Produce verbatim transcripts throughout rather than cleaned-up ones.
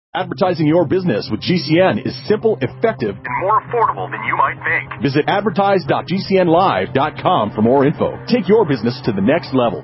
Advertising your business with G C N is simple, effective, and more affordable than you might think. Visit advertise dot g c n live dot com for more info. Take your business to the next level.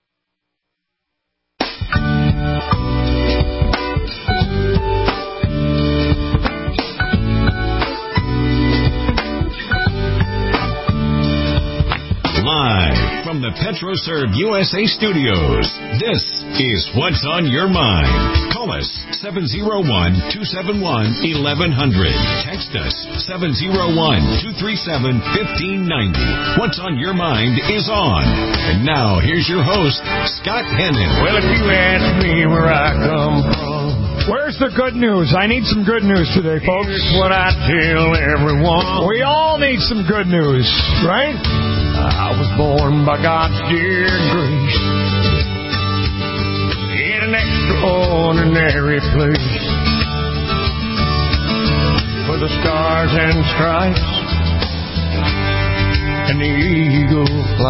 Live from the PetroServe U S A studios, this is What's on Your Mind. Call us seven oh one, two seven one, eleven hundred. Text us seven oh one, two three seven, one five nine oh. What's on Your Mind is on. And now, here's your host, Scott Hennon. Well, if you ask me where I come from, where's the good news? I need some good news today, folks. Here's what I tell everyone. We all need some good news, right? I was born by God's dear grace in an extraordinary place where the stars and stripes and the eagle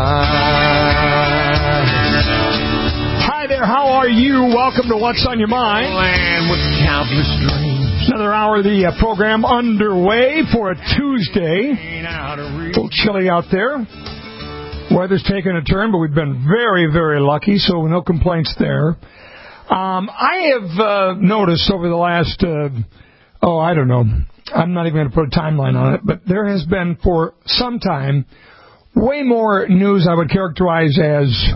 flies. Hi there, how are you? Welcome to What's on Your Mind. Land with countless dreams. Another hour of the uh, program underway for a Tuesday. A little chilly out there. Weather's taken a turn, but we've been very, very lucky, so no complaints there. Um, I have uh, noticed over the last, uh, oh, I don't know, I'm not even going to put a timeline on it, but there has been for some time way more news I would characterize as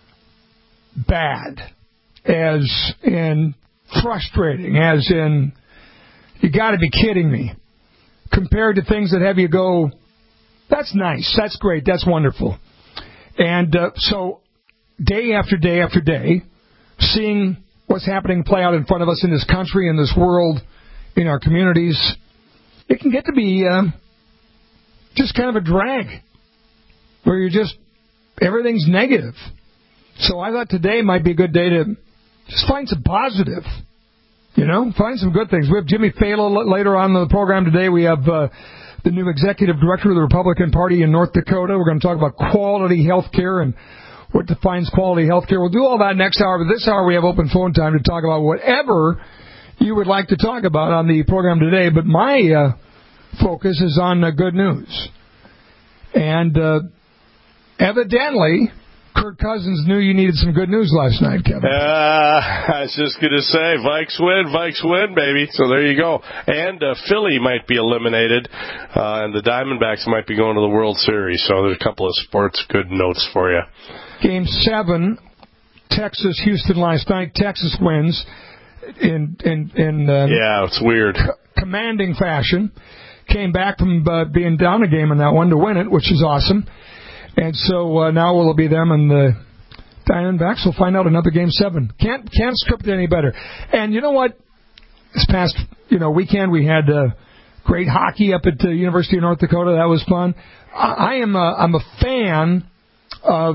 bad, as in frustrating, as in, you got to be kidding me, compared to things that have you go, that's nice, that's great, that's wonderful. And uh, so, day after day after day, seeing what's happening play out in front of us in this country, in this world, in our communities, it can get to be uh, just kind of a drag, where you're just, everything's negative. So I thought today might be a good day to just find some positive, you know, find some good things. We have Jimmy Fallon later on in the program today. We have Uh, the new executive director of the Republican Party in North Dakota. We're going to talk about quality health care and what defines quality health care. We'll do all that next hour, but this hour we have open phone time to talk about whatever you would like to talk about on the program today. But my uh, focus is on uh, good news. And uh, evidently, Kirk Cousins knew you needed some good news last night, Kevin. Uh, I was just going to say, Vikes win, Vikes win, baby. So there you go. And uh, Philly might be eliminated, uh, and the Diamondbacks might be going to the World Series. So there's a couple of sports good notes for you. Game seven, Texas-Houston last night. Texas wins in in in uh, yeah, it's weird. C- commanding fashion. Came back from uh, being down a game in that one to win it, which is awesome. And so uh, now will it be them and the Diamondbacks? We'll find out another game seven. Can't can't script it any better. And you know what? This past you know weekend we had uh, great hockey up at the University of North Dakota. That was fun. I, I am a, I'm a fan of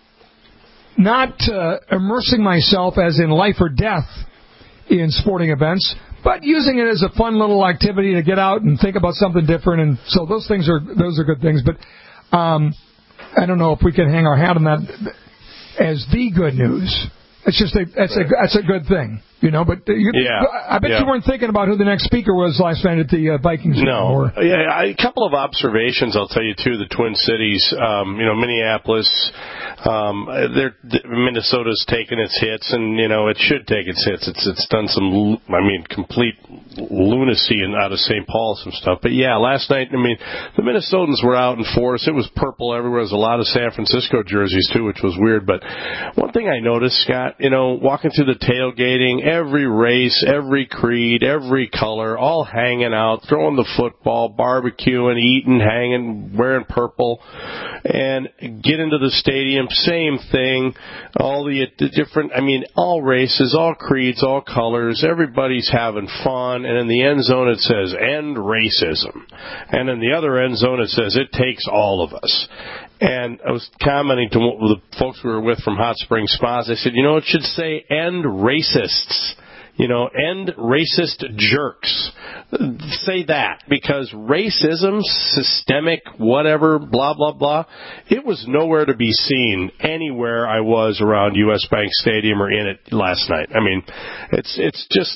not uh, immersing myself as in life or death in sporting events, but using it as a fun little activity to get out and think about something different. And so those things are those are good things. But um, I don't know if we can hang our hat on that as the good news. It's just a that's a that's a good thing, you know. But you, yeah, I bet yeah. you weren't thinking about who the next speaker was last night at the uh, Vikings game. No, or... yeah, I, a couple of observations I'll tell you too. The Twin Cities, um, you know, Minneapolis, um, they're Minnesota's taken its hits, and you know it should take its hits. It's it's done some, I mean, complete lunacy and out of Saint Paul, some stuff. But yeah, last night, I mean, the Minnesotans were out in force. It was purple everywhere. There was a lot of San Francisco jerseys too, which was weird. But one thing I noticed, Scott, you know, walking through the tailgating, every race, every creed, every color, all hanging out, throwing the football, barbecuing, eating, hanging, wearing purple, and get into the stadium, same thing, all the, the different, I mean, all races, all creeds, all colors, everybody's having fun, and in the end zone it says, end racism. And in the other end zone it says, it takes all of us. And I was commenting to the folks we were with from Hot Springs Spas. I said, you know, it should say end racists. You know, end racist jerks. Say that, because racism, systemic, whatever, blah, blah, blah, it was nowhere to be seen anywhere I was around U S. Bank Stadium or in it last night. I mean, it's it's just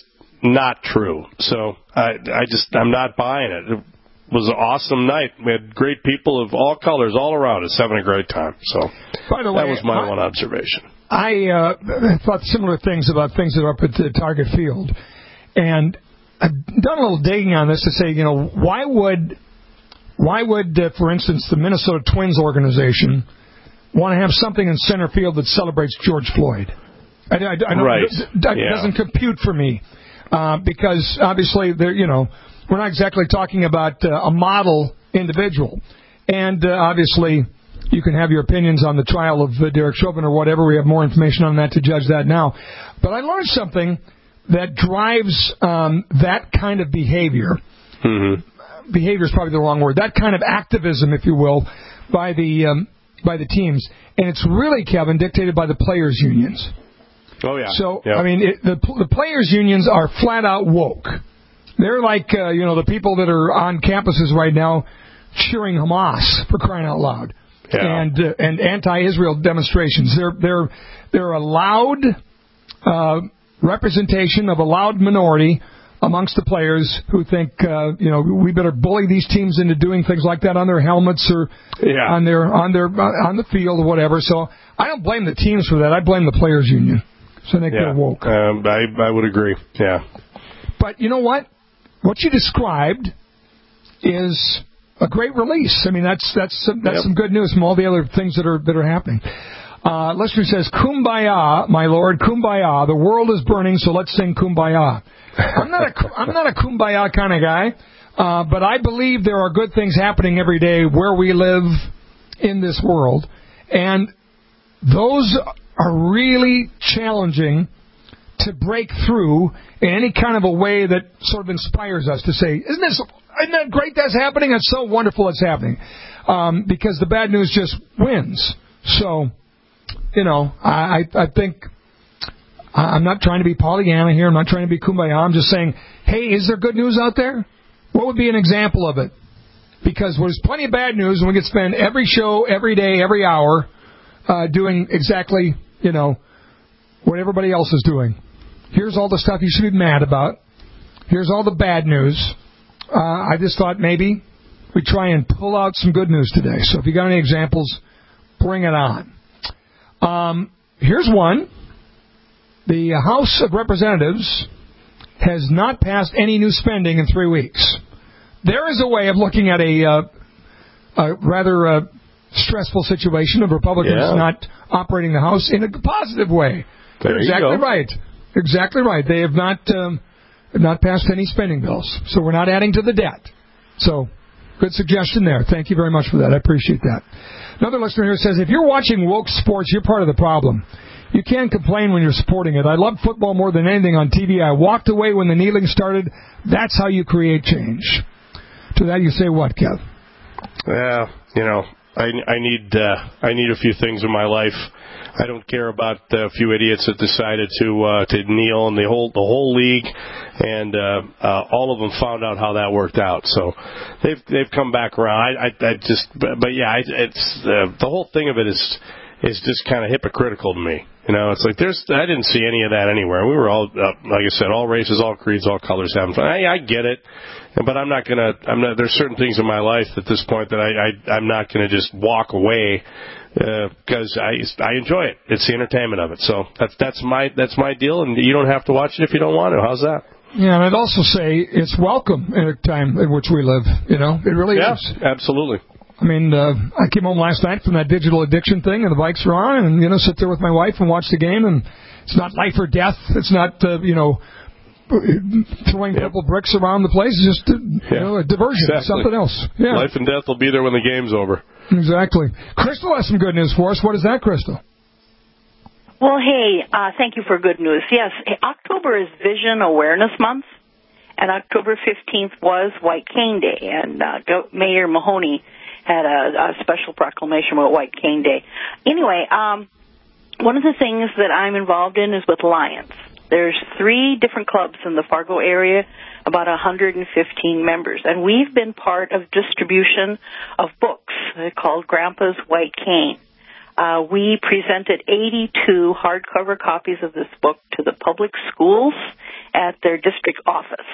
not true. So I, I just, I'm not buying it. It was an awesome night. We had great people of all colors all around us having a great time. So By the way, that was my I, one observation. I uh, thought similar things about things that are up at the Target Field. And I've done a little digging on this to say, you know, why would, why would, uh, for instance, the Minnesota Twins organization want to have something in center field that celebrates George Floyd? I, I, I don't, right. That yeah. doesn't compute for me uh, because obviously, they're, you know, we're not exactly talking about uh, a model individual. And uh, obviously, you can have your opinions on the trial of uh, Derek Chauvin or whatever. We have more information on that to judge that now. But I learned something that drives um, that kind of behavior. Mm-hmm. Behavior is probably the wrong word. That kind of activism, if you will, by the um, by the teams. And it's really, Kevin, dictated by the players' unions. Oh, yeah. So, yep. I mean, it, the, the players' unions are flat out woke. They're like, uh, you know, the people that are on campuses right now cheering Hamas, for crying out loud, yeah. and uh, and anti-Israel demonstrations. They're they're they're a loud uh, representation of a loud minority amongst the players who think, uh, you know, we better bully these teams into doing things like that on their helmets or yeah. on their on their on the field or whatever. So I don't blame the teams for that. I blame the players' union. So they think yeah. they're woke. Um, I I would agree. Yeah. But you know what? What you described is a great release. I mean, that's that's some, that's yep. some good news from all the other things that are that are happening. Uh, listener says, "Kumbaya, my lord, kumbaya. The world is burning, so let's sing kumbaya." I'm not a I'm not a kumbaya kind of guy, uh, but I believe there are good things happening every day where we live in this world, and those are really challenging to break through in any kind of a way that sort of inspires us to say, isn't this, isn't that great that's happening? It's so wonderful it's happening. Um, because the bad news just wins. So, you know, I, I think, I'm not trying to be Pollyanna here. I'm not trying to be kumbaya. I'm just saying, hey, is there good news out there? What would be an example of it? Because there's plenty of bad news, and we could spend every show, every day, every hour uh, doing exactly, you know, what everybody else is doing. Here's all the stuff you should be mad about. Here's all the bad news. Uh, I just thought maybe we try and pull out some good news today. So if you got any examples, bring it on. Um, here's one. The House of Representatives has not passed any new spending in three weeks. There is a way of looking at a, uh, a rather uh, stressful situation of Republicans yeah. not operating the House in a positive way. There exactly you go. right. Exactly right. They have not um, have not passed any spending bills, so we're not adding to the debt. So, good suggestion there. Thank you very much for that. I appreciate that. Another listener here says, if you're watching woke sports, you're part of the problem. You can't complain when you're supporting it. I love football more than anything on T V. I walked away when the kneeling started. That's how you create change. To that you say what, Kev? Yeah, you know, I, I need uh, I need a few things in my life. I don't care about a few idiots that decided to uh, to kneel, and the whole the whole league, and uh, uh, all of them found out how that worked out. So they've they've come back around. I, I, I just, but, but yeah, I, it's uh, the whole thing of it is is just kind of hypocritical to me. You know, it's like there's I didn't see any of that anywhere. We were all, uh, like I said, all races, all creeds, all colors having fun. I, I get it, but I'm not gonna. I'm not. There's certain things in my life at this point that I, I I'm not gonna just walk away. Because uh, I I enjoy it. It's the entertainment of it. So that's that's my that's my deal, and you don't have to watch it if you don't want to. How's that? Yeah, and I'd also say it's welcome in a time in which we live. You know, it really yeah, is. Absolutely. I mean, uh, I came home last night from that digital addiction thing, and the bikes are on, and you know, sit there with my wife and watch the game, and it's not life or death. It's not uh, you know. Throwing yep. purple bricks around the place is just uh, you yeah. know, a diversion, exactly. something else. Yeah. Life and death will be there when the game's over. Exactly. Crystal has some good news for us. What is that, Crystal? Well, hey, uh, thank you for good news. Yes, October is Vision Awareness Month, and October fifteenth was White Cane Day, and uh, Mayor Mahoney had a, a special proclamation about White Cane Day. Anyway, um, one of the things that I'm involved in is with Lions. There's three different clubs in the Fargo area, about one hundred fifteen members, and we've been part of distribution of books called Grandpa's White Cane. Uh, we presented eighty-two hardcover copies of this book to the public schools at their district office.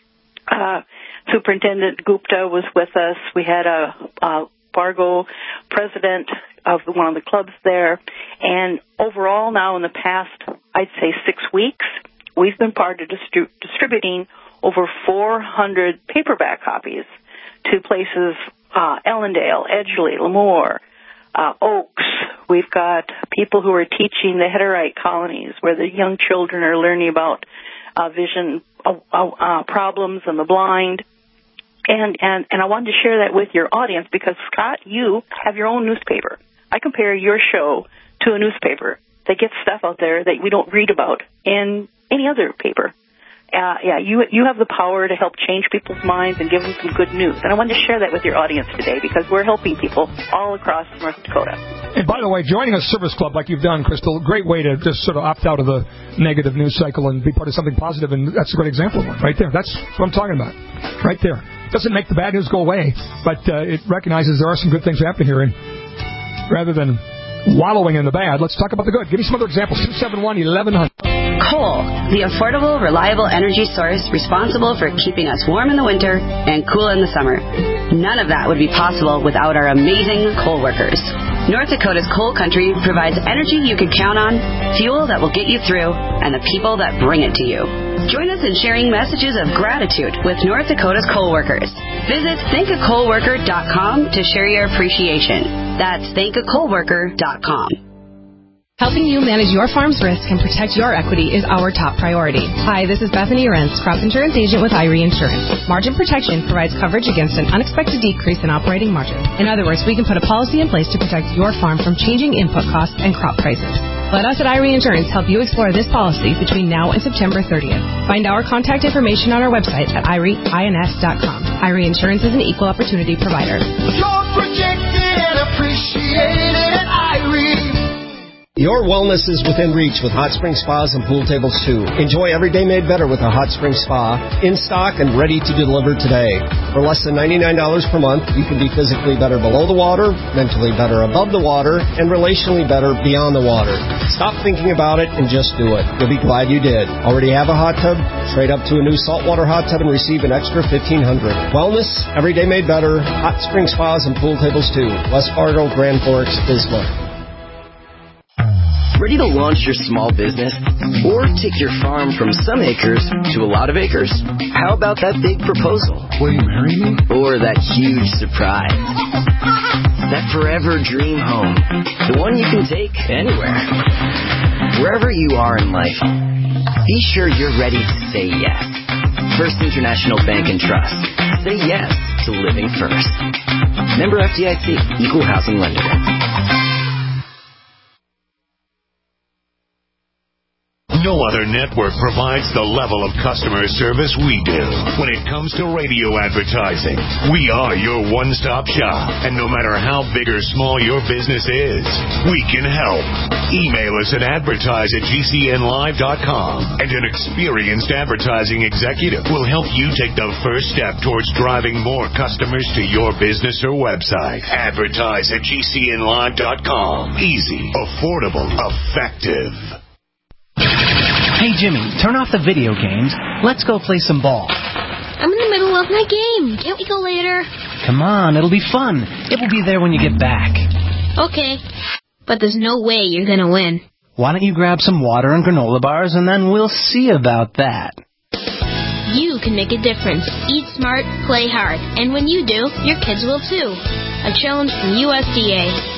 Uh, Superintendent Gupta was with us. We had a, a Fargo president of one of the clubs there. And overall now in the past, I'd say six weeks, we've been part of distri- distributing over four hundred paperback copies to places, uh, Ellendale, Edgeley, Lemoore, uh, Oaks. We've got people who are teaching the Hutterite colonies where the young children are learning about uh, vision uh, uh, problems and the blind. And, and, and I wanted to share that with your audience because, Scott, you have your own newspaper. I compare your show to a newspaper that gets stuff out there that we don't read about in any other paper. Uh, yeah, you you have the power to help change people's minds and give them some good news. And I wanted to share that with your audience today because we're helping people all across North Dakota. And by the way, joining a service club like you've done, Crystal, great way to just sort of opt out of the negative news cycle and be part of something positive, and that's a great example of one right there. That's what I'm talking about, right there. Doesn't make the bad news go away, but uh, it recognizes there are some good things happening here, and rather than wallowing in the bad, let's talk about the good. Give me some other examples. two seven one, eleven hundred. Coal, the affordable, reliable energy source responsible for keeping us warm in the winter and cool in the summer. None of that would be possible without our amazing coal workers. North Dakota's coal country provides energy you can count on, fuel that will get you through, and the people that bring it to you. Join us in sharing messages of gratitude with North Dakota's coal workers. Visit thank a coal worker dot com to share your appreciation. That's thank a coal worker dot com. Helping you manage your farm's risk and protect your equity is our top priority. Hi, this is Bethany Arentz, crop insurance agent with Irie Insurance. Margin protection provides coverage against an unexpected decrease in operating margin. In other words, we can put a policy in place to protect your farm from changing input costs and crop prices. Let us at Irie Insurance help you explore this policy between now and September thirtieth. Find our contact information on our website at irie ins dot com. Irie Insurance is an equal opportunity provider. You're protected and appreciated at Irie. Your wellness is within reach with Hot Spring Spas and Pool Tables too. Enjoy every day made better with a Hot Spring Spa, in stock and ready to deliver today. For less than ninety-nine dollars per month, you can be physically better below the water, mentally better above the water, and relationally better beyond the water. Stop thinking about it and just do it. You'll be glad you did. Already have a hot tub? Trade up to a new saltwater hot tub and receive an extra fifteen hundred dollars. Wellness, every day made better. Hot Spring Spas and Pool Tables too. West Fargo, Grand Forks, Bismarck. Ready to launch your small business? Or take your farm from some acres to a lot of acres? How about that big proposal? Will you marry me? Or that huge surprise? That forever dream home. The one you can take anywhere. Wherever you are in life, be sure you're ready to say yes. First International Bank and Trust. Say yes to living first. Member F D I C, Equal Housing Lender. No other network provides the level of customer service we do. When it comes to radio advertising, we are your one-stop shop. And no matter how big or small your business is, we can help. Email us at advertise at g c n live dot com, and an experienced advertising executive will help you take the first step towards driving more customers to your business or website. Advertise at g c n live dot com. Easy, affordable, effective. Hey, Jimmy, turn off the video games. Let's go play some ball. I'm in the middle of my game. Can't we go later? Come on, it'll be fun. It will be there when you get back. Okay, but there's no way you're going to win. Why don't you grab some water and granola bars, and then we'll see about that. You can make a difference. Eat smart, play hard. And when you do, your kids will too. A challenge from U S D A.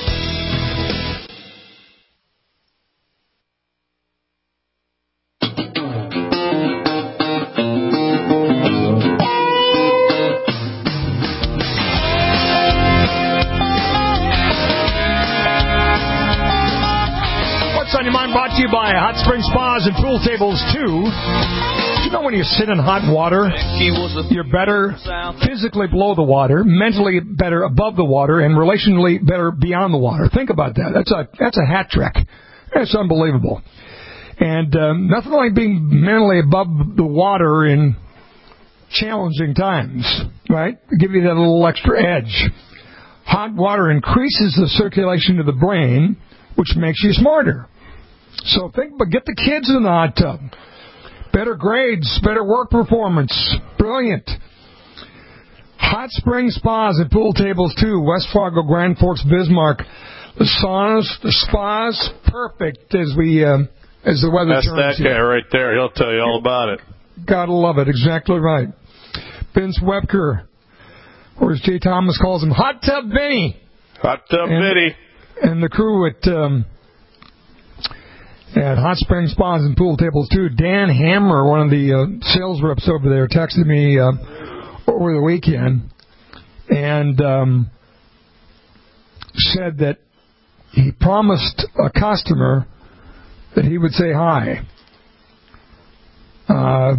Brought to you by Hot Spring Spas and Pool Tables too. You know when you sit in hot water, you're better physically below the water, mentally better above the water, and relationally better beyond the water. Think about that. That's a that's a hat trick. That's unbelievable. And um, nothing like being mentally above the water in challenging times, right? Give you that little extra edge. Hot water increases the circulation to the brain, which makes you smarter. So think, but get the kids in the hot tub. Better grades, better work performance. Brilliant. Hot spring spas and pool tables, too. West Fargo, Grand Forks, Bismarck. The saunas, the spas, perfect as we uh, as the weather That's turns. That's that guy here. right there. He'll tell you all about it. Gotta love it. Exactly right. Vince Webker, or as Jay Thomas calls him, Hot Tub Vinny. Hot Tub and, Vinny. And the crew at um, at Hot Spring Spas and Pool Tables, too. Dan Hammer, one of the uh, sales reps over there, texted me uh, over the weekend and um, said that he promised a customer that he would say hi. Uh,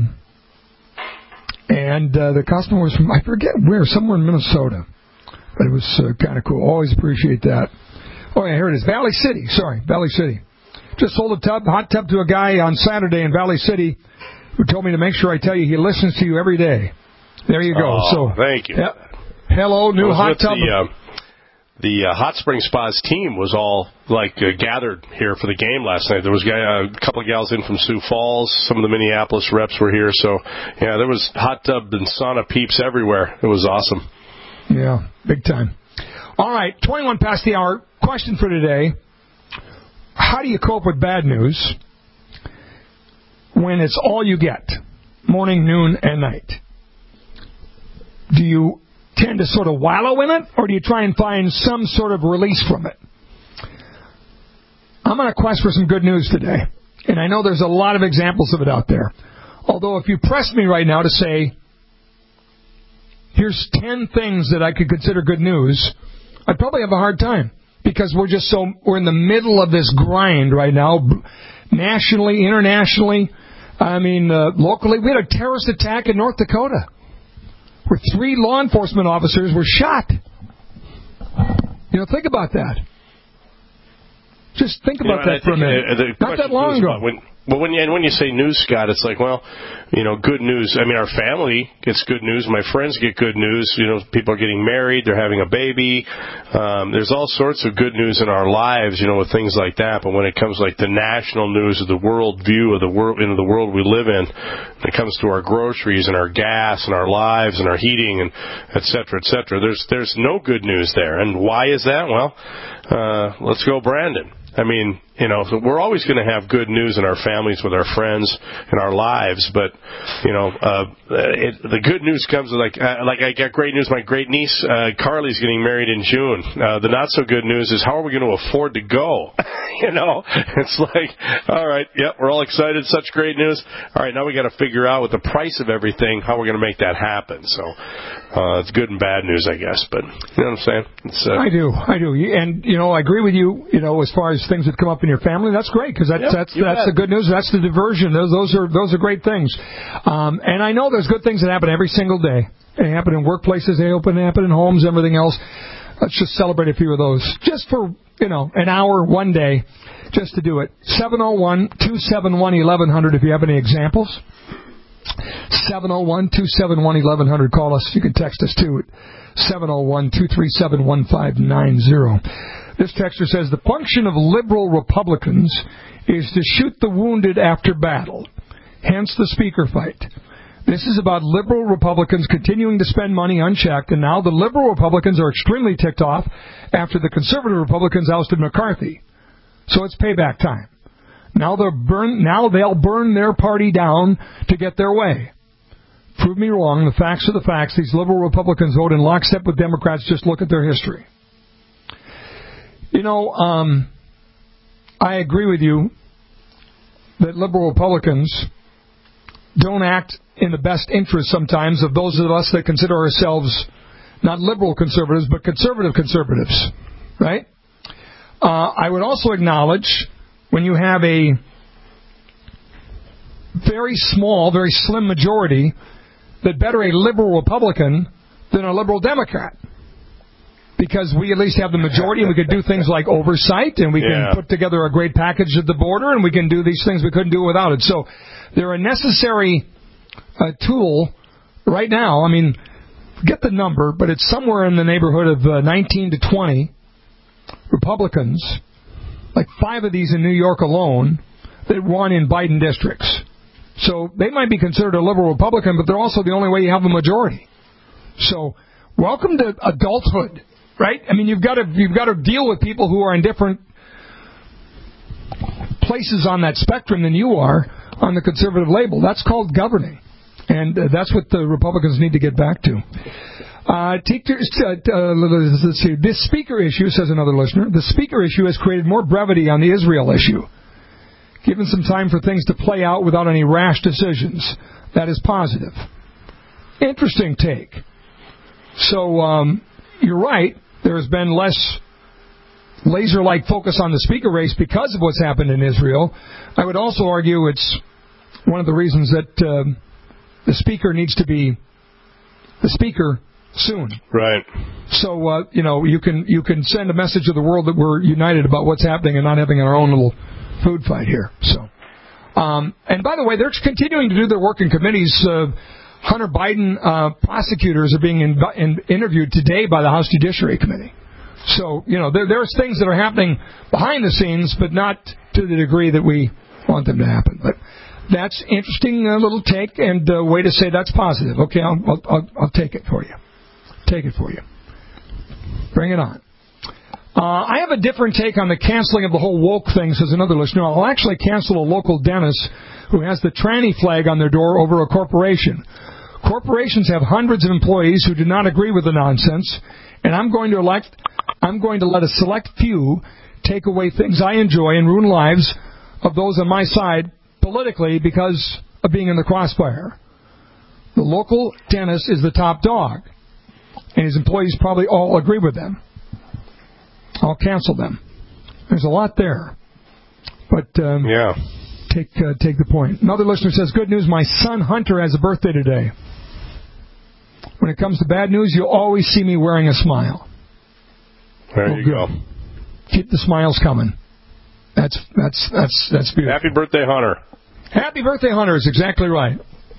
and uh, the customer was from, I forget where, somewhere in Minnesota. But it was uh, kind of cool. Always appreciate that. Oh, yeah, here it is. Valley City. Sorry, Valley City. Just sold a tub, hot tub to a guy on Saturday in Valley City who told me to make sure I tell you he listens to you every day. There you go. Oh, so thank you. Yep. Hello, new hot tub. The, uh, the uh, Hot Spring Spas team was all like uh, gathered here for the game last night. There was uh, a couple of gals in from Sioux Falls. Some of the Minneapolis reps were here. So, yeah, there was hot tub and sauna peeps everywhere. It was awesome. Yeah, big time. All right, twenty-one past the hour. Question for today. How do you cope with bad news when it's all you get, morning, noon, and night? Do you tend to sort of wallow in it, or do you try and find some sort of release from it? I'm on a quest for some good news today, and I know there's a lot of examples of it out there. Although if you press me right now to say, here's ten things that I could consider good news, I'd probably have a hard time. Because we're just so, we're in the middle of this grind right now, nationally, internationally, I mean, uh, locally. We had a terrorist attack in North Dakota where three law enforcement officers were shot. You know, think about that. Just think about you know, that for a minute. Uh, Not that long ago. When, well, when you, and when you say news, Scott, it's like, well, you know, good news. I mean, our family gets good news. My friends get good news. You know, people are getting married. They're having a baby. Um, there's all sorts of good news in our lives, you know, with things like that. But when it comes like the national news of the world view of the world, into the world we live in, when it comes to our groceries and our gas and our lives and our heating and et cetera, et cetera, there's, there's no good news there. And why is that? Well, uh, let's go, Brandon. I mean, you know, so we're always going to have good news in our families, with our friends, in our lives. But, you know, uh, it, the good news comes with, like, uh, like I got great news. My great niece, uh, Carly's getting married in June. Uh, the not so good news is, how are we going to afford to go? You know, it's like, all right, yep, we're all excited. Such great news. All right, now we got to figure out with the price of everything how we're going to make that happen. So uh, it's good and bad news, I guess. But you know what I'm saying? It's, uh, I do, I do, and you know, I agree with you. You know, as far as things that come up in your family, that's great, because that's yep, that's that's the good news. That's the diversion. Those those are those are great things. Um, and I know there's good things that happen every single day. They happen in workplaces. They open, they happen in homes. Everything else. Let's just celebrate a few of those, just for you know an hour, one day, just to do it. seven oh one, two seven one, eleven hundred. If you have any examples. seven oh one, two seven one, eleven hundred. Call us. You can text us too at seven oh one, two three seven, one five nine zero. This texter says, the function of liberal Republicans is to shoot the wounded after battle, hence the speaker fight. This is about liberal Republicans continuing to spend money unchecked, and now the liberal Republicans are extremely ticked off after the conservative Republicans ousted McCarthy. So it's payback time. Now they'll burn, now they'll burn their party down to get their way. Prove me wrong. The facts are the facts. These liberal Republicans vote in lockstep with Democrats. Just look at their history. You know, um, I agree with you that liberal Republicans don't act in the best interest sometimes of those of us that consider ourselves not liberal conservatives, but conservative conservatives, right? Uh, I would also acknowledge when you have a very small, very slim majority, that better a liberal Republican than a liberal Democrat. Because we at least have the majority, and we can do things like oversight, and we can yeah. put together a great package at the border, and we can do these things we couldn't do without it. So they're a necessary uh, tool right now. I mean, forget the number, but it's somewhere in the neighborhood of uh, nineteen to twenty Republicans like five of these in New York alone that won in Biden districts. So they might be considered a liberal Republican, but they're also the only way you have a majority. So welcome to adulthood, right? I mean, you've got to you've got to deal with people who are in different places on that spectrum than you are on the conservative label. That's called governing, and uh, that's what the Republicans need to get back to. Uh, teachers, uh, uh, let's see. This speaker issue, says another listener, the speaker issue has created more brevity on the Israel issue, given some time for things to play out without any rash decisions. That is positive. Interesting take. So um, you're right. There has been less laser-like focus on the speaker race because of what's happened in Israel. I would also argue it's one of the reasons that uh, the speaker needs to be the speaker soon. Right. So, uh, you know, you can you can send a message to the world that we're united about what's happening and not having our own little food fight here. So, um, and by the way, they're continuing to do their work in committees. Uh, Hunter Biden uh, prosecutors are being in, in, interviewed today by the House Judiciary Committee. So, you know, there, there's things that are happening behind the scenes, but not to the degree that we want them to happen. But that's interesting uh, little take and uh, way to say that's positive. Okay, I'll, I'll, I'll, I'll take it for you. Take it for you. Bring it on. Uh, I have a different take on the canceling of the whole woke thing, says another listener. I'll actually cancel a local dentist who has the tranny flag on their door over a corporation. Corporations have hundreds of employees who do not agree with the nonsense, and I'm going to elect, I'm going to let a select few take away things I enjoy and ruin lives of those on my side politically because of being in the crossfire. The local dentist is the top dog, and his employees probably all agree with them. I'll cancel them. There's a lot there. But um, yeah, take uh, take the point. Another listener says, good news, my son Hunter has a birthday today. When it comes to bad news, you'll always see me wearing a smile. There oh, you good. go. Keep the smiles coming. That's that's that's that's beautiful. Happy birthday, Hunter. Happy birthday, Hunter is exactly right.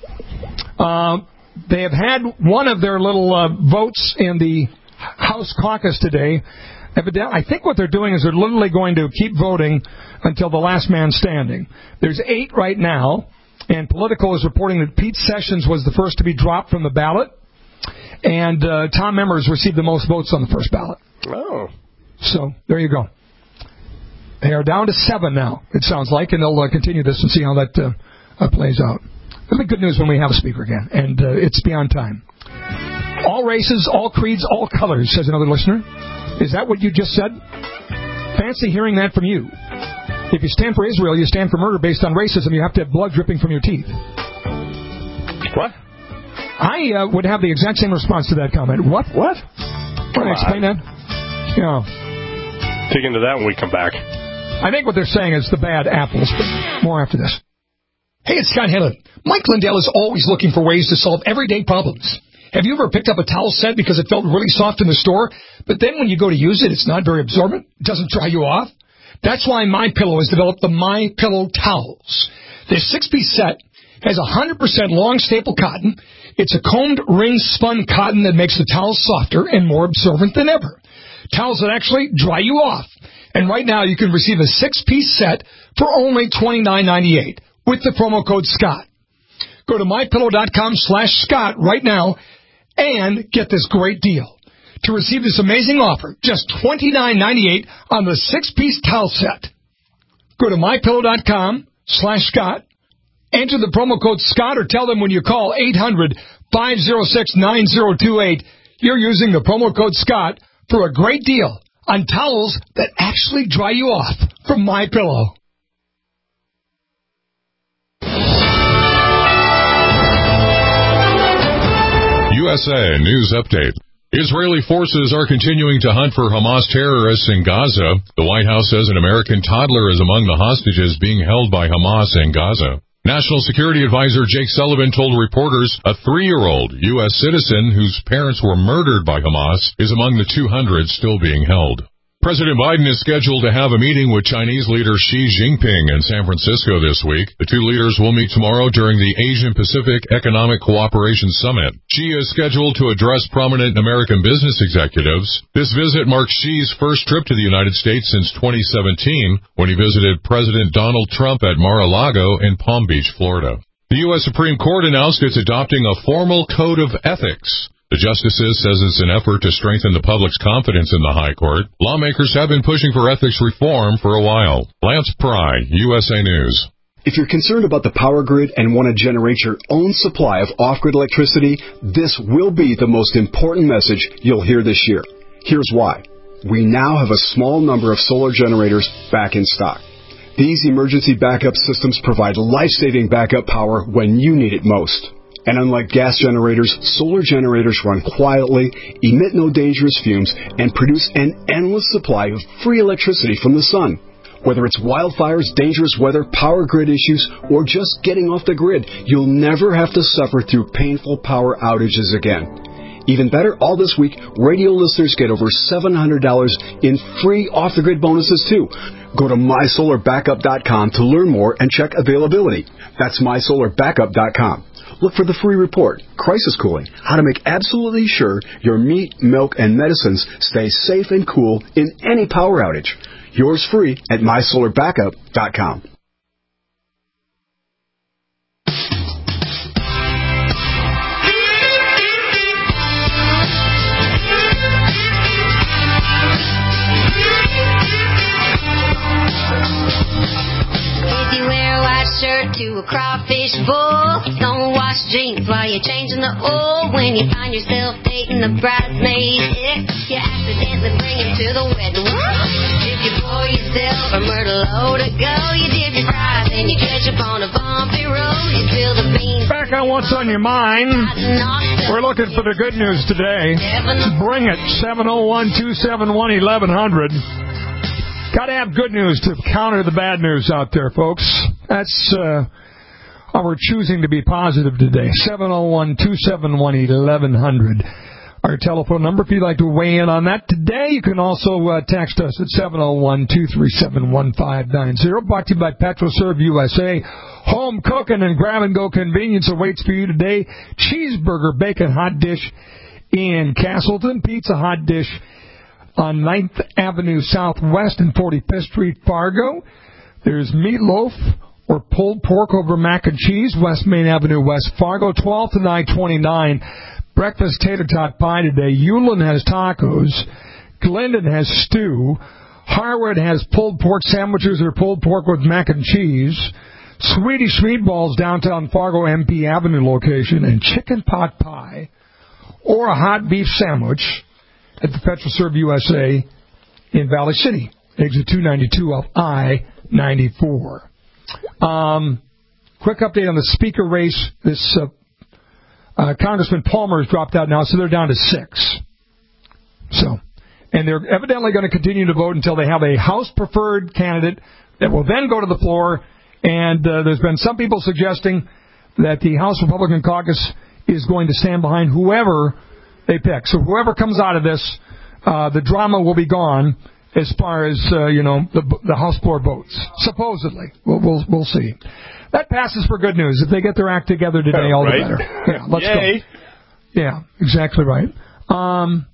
Uh, they have had one of their little uh, votes in the House caucus today. Evidently, I think what they're doing is they're literally going to keep voting until the last man standing. There's eight right now, and Politico is reporting that Pete Sessions was the first to be dropped from the ballot, and uh, Tom Emmers received the most votes on the first ballot. Oh. So, there you go. They are down to seven now, it sounds like, and they'll uh, continue this and see how that uh, uh, plays out. It'll be good news when we have a speaker again, and uh, it's beyond time. All races, all creeds, all colors, says another listener. Is that what you just said? Fancy hearing that from you. If you stand for Israel, you stand for murder based on racism. You have to have blood dripping from your teeth. What? I uh, would have the exact same response to that comment. What? What? Can I explain that? Yeah. Dig into that when we come back. I think what they're saying is the bad apples, but more after this. Hey, it's Scott Hennon. Mike Lindell is always looking for ways to solve everyday problems. Have you ever picked up a towel set because it felt really soft in the store, but then when you go to use it, it's not very absorbent? It doesn't dry you off? That's why MyPillow has developed the MyPillow towels. This six-piece set has one hundred percent long staple cotton. It's a combed ring spun cotton that makes the towels softer and more absorbent than ever. Towels that actually dry you off. And right now you can receive a six-piece set for only twenty-nine ninety-eight with the promo code SCOTT. Go to MyPillow.com slash Scott right now and get this great deal. To receive this amazing offer, just twenty-nine ninety-eight on the six-piece towel set. Go to MyPillow.com slash Scott. Enter the promo code Scott or tell them when you call eight hundred, five oh six, nine oh two eight you're using the promo code Scott for a great deal on towels that actually dry you off from MyPillow. U S A News Update. Israeli forces are continuing to hunt for Hamas terrorists in Gaza. The White House says an American toddler is among the hostages being held by Hamas in Gaza. National Security Advisor Jake Sullivan told reporters a three-year-old U S citizen whose parents were murdered by Hamas is among the two hundred still being held. President Biden is scheduled to have a meeting with Chinese leader Xi Jinping in San Francisco this week. The two leaders will meet tomorrow during the Asian-Pacific Economic Cooperation Summit. Xi is scheduled to address prominent American business executives. This visit marks Xi's first trip to the United States since twenty seventeen, when he visited President Donald Trump at Mar-a-Lago in Palm Beach, Florida. The U S Supreme Court announced it's adopting a formal code of ethics. The justices says it's an effort to strengthen the public's confidence in the High Court. Lawmakers have been pushing for ethics reform for a while. Lance Pry, U S A News. If you're concerned about the power grid and want to generate your own supply of off-grid electricity, this will be the most important message you'll hear this year. Here's why. We now have a small number of solar generators back in stock. These emergency backup systems provide life-saving backup power when you need it most. And unlike gas generators, solar generators run quietly, emit no dangerous fumes, and produce an endless supply of free electricity from the sun. Whether it's wildfires, dangerous weather, power grid issues, or just getting off the grid, you'll never have to suffer through painful power outages again. Even better, all this week, radio listeners get over seven hundred dollars in free off-the-grid bonuses, too. Go to my solar backup dot com to learn more and check availability. That's my solar backup dot com. Look for the free report, Crisis Cooling, how to make absolutely sure your meat, milk, and medicines stay safe and cool in any power outage. Yours free at my solar backup dot com. To a crawfish bowl, don't wash jeans while you're changing the oil. When you find yourself dating the bridesmaid ex, you accidentally bring him to the wedding. If you pour yourself a myrtle low to go, you dip your fries and you catch up on a bumpy road. You spill the beans. Back on What's on Your Mind. We're looking for the good news today. Bring it. seven oh one, two seven one, eleven hundred. Got to have good news to counter the bad news out there, folks. That's uh, how we're choosing to be positive today. seven oh one, two seven one, eleven hundred. Our telephone number, if you'd like to weigh in on that today, you can also uh, text us at seven oh one, two three seven, one five nine zero. Brought to you by PetroServe U S A. Home cooking and grab-and-go convenience awaits for you today. Cheeseburger Bacon Hot Dish in Castleton. Pizza Hot Dish on ninth Avenue Southwest and forty-fifth Street, Fargo. There's meatloaf or pulled pork over mac and cheese, West Main Avenue, West Fargo, twelfth and I twenty-nine. Breakfast tater tot pie today. Euland has tacos. Glendon has stew. Harwood has pulled pork sandwiches or pulled pork with mac and cheese. Swedish meatballs, downtown Fargo, M P Avenue location, and chicken pot pie or a hot beef sandwich at the PetroServe U S A in Valley City, exit two ninety-two of I ninety-four. Um, quick update on the speaker race. This uh, uh, Congressman Palmer has dropped out now, so they're down to six. So, and they're evidently going to continue to vote until they have a House-preferred candidate that will then go to the floor. And uh, there's been some people suggesting that the House Republican caucus is going to stand behind whoever they pick. So whoever comes out of this, uh, the drama will be gone as far as, uh, you know, the, the House floor votes. Supposedly. We'll, we'll, we'll see. That passes for good news. If they get their act together today, all right. the better. Yeah, let's Yay. go. Yeah, exactly right. Um,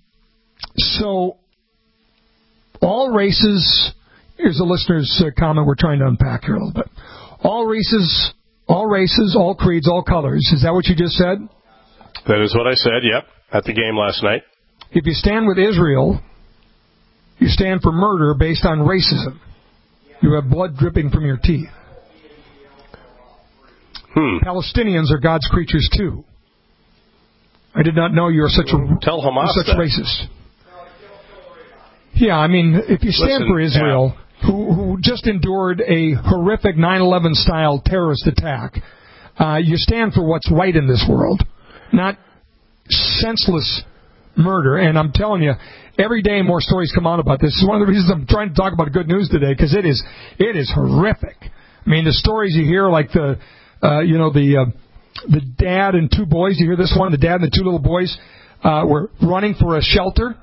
so, all races, here's a listener's uh, comment we're trying to unpack here a little bit. All races, all races, all creeds, all colors. Is that what you just said? That is what I said, yep, at the game last night. If you stand with Israel, you stand for murder based on racism. You have blood dripping from your teeth. Hmm. Palestinians are God's creatures too. I did not know you were such a Tell Hamas such that. racist. Yeah, I mean, if you stand Listen, for Israel, yeah. who, who just endured a horrific nine eleven style terrorist attack, uh, you stand for what's right in this world, not senseless murder. And I'm telling you, every day more stories come out about this. This is one of the reasons I'm trying to talk about good news today, because it is it is horrific. I mean, the stories you hear, like the uh, you know the uh, the dad and two boys. You hear this one? The dad and the two little boys uh, were running for a shelter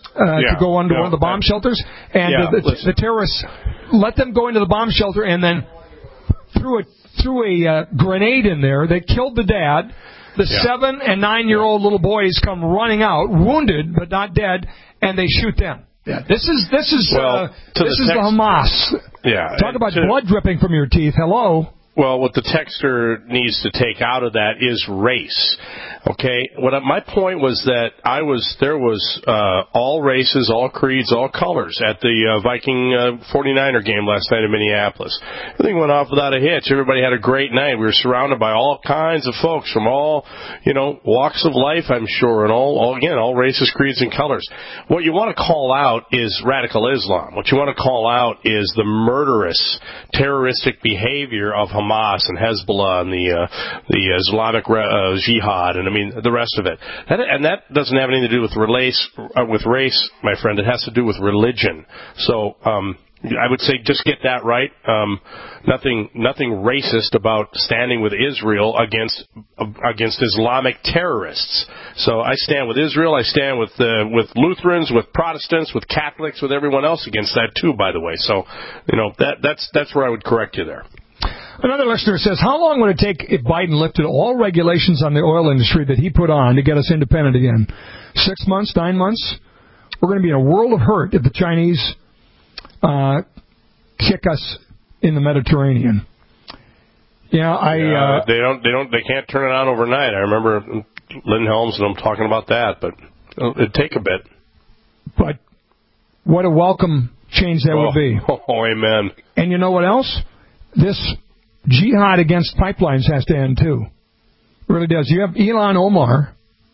uh, yeah, to go into no, one of the bomb shelters, and yeah, the, the, the terrorists let them go into the bomb shelter and then threw a threw a uh, grenade in there. They killed the dad. The yeah. seven and nine year old little boys come running out, wounded but not dead, and they shoot them. Yeah, this is this is well, uh, this the is text- the Hamas. Yeah, talk about to, blood dripping from your teeth. Hello. Well, what the texter needs to take out of that is race. Okay, what my point was that I was there was uh, all races, all creeds, all colors at the uh, Viking uh, forty-niner game last night in Minneapolis. Everything went off without a hitch. Everybody had a great night. We were surrounded by all kinds of folks from all, you know, walks of life, I'm sure, and all, all again, all races, creeds, and colors. What you want to call out is radical Islam. What you want to call out is the murderous, terroristic behavior of Hamas and Hezbollah and the uh, the Islamic uh, Jihad, and I mean the rest of it. That, and that doesn't have anything to do with race, uh, with race, my friend. It has to do with religion. So um, I would say just get that right. Um, nothing nothing racist about standing with Israel against uh, against Islamic terrorists. So I stand with Israel. I stand with uh, with Lutherans, with Protestants, with Catholics, with everyone else against that too. By the way, so you know that that's that's where I would correct you there. Another listener says, how long would it take if Biden lifted all regulations on the oil industry that he put on to get us independent again? Six months, nine months? We're going to be in a world of hurt if the Chinese uh, kick us in the Mediterranean. Yeah, I. Yeah, uh, they don't. They don't. They can't turn it on overnight. I remember Lynn Helms and them talking about that, but it'd take a bit. But what a welcome change that oh, would be. Oh, amen. And you know what else? This jihad against pipelines has to end, too. It really does. You have Ilhan Omar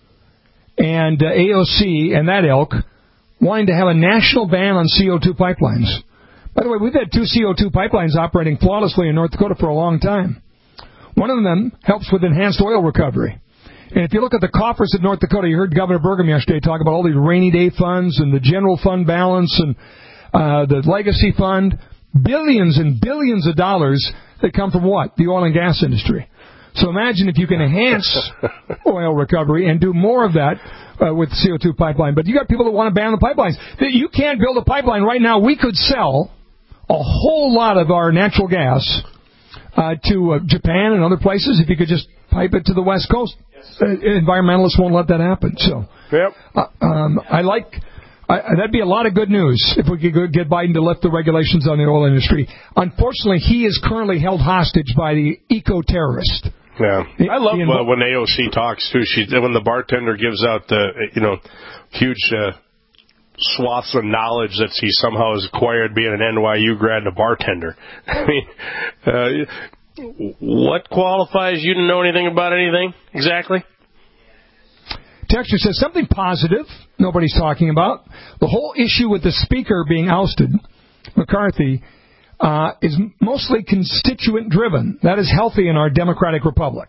and uh, A O C and that ilk wanting to have a national ban on C O two pipelines. By the way, we've had two C O two pipelines operating flawlessly in North Dakota for a long time. One of them helps with enhanced oil recovery. And if you look at the coffers of North Dakota, you heard Governor Burgum yesterday talk about all these rainy day funds and the general fund balance and uh, the legacy fund. Billions and billions of dollars that come from what? The oil and gas industry. So imagine if you can enhance oil recovery and do more of that uh, with the C O two pipeline. But you got people that want to ban the pipelines. You can't build a pipeline right now. We could sell a whole lot of our natural gas uh, to uh, Japan and other places if you could just pipe it to the West Coast. Uh, environmentalists won't let that happen. So yep. uh, um, I like... I, that'd be a lot of good news if we could get Biden to lift the regulations on the oil industry. Unfortunately, he is currently held hostage by the eco-terrorist. Yeah, I love uh, when A O C talks too. She when the bartender gives out the you know huge uh, swaths of knowledge that he somehow has acquired being an N Y U grad and a bartender. I mean, uh, what qualifies you to know anything about anything exactly? Texture says something positive nobody's talking about. The whole issue with the speaker being ousted, McCarthy, uh, is mostly constituent-driven. That is healthy in our democratic republic.